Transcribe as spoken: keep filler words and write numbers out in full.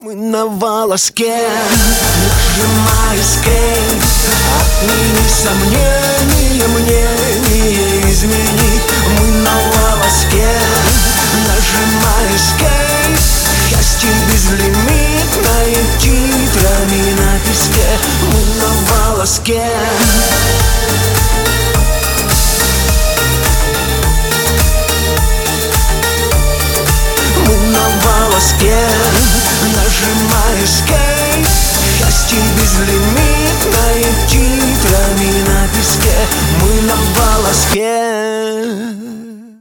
Мы на волоске, нажимай эскейп. Отмени сомнения, мне не изменить. Мы на волоске, нажимай эскейп. Счастье безлимитное, титрами на песке. Мы на волоске. Мы на волоске, нажимай эскейп. Счастье безлимитное, титрами на песке. Мы на волоске.